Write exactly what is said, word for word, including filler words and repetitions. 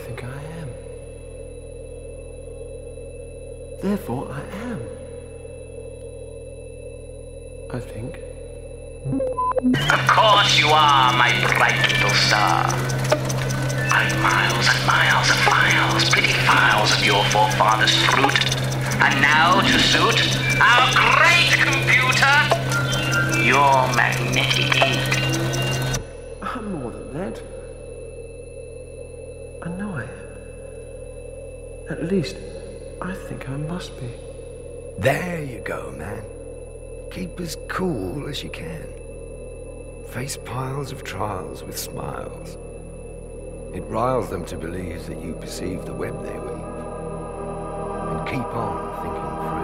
think I am. Therefore, I am. I think. Of course you are, my bright little star. I've miles and miles of files, pretty files of your forefathers' fruit. And now, to suit our great computer, your magnetic ink. I'm more than that. I know I am. At least, I think I must be. There you go, man. Keep as cool as you can. Face piles of trials with smiles. It riles them to believe that you perceive the web they weave. And keep on thinking free.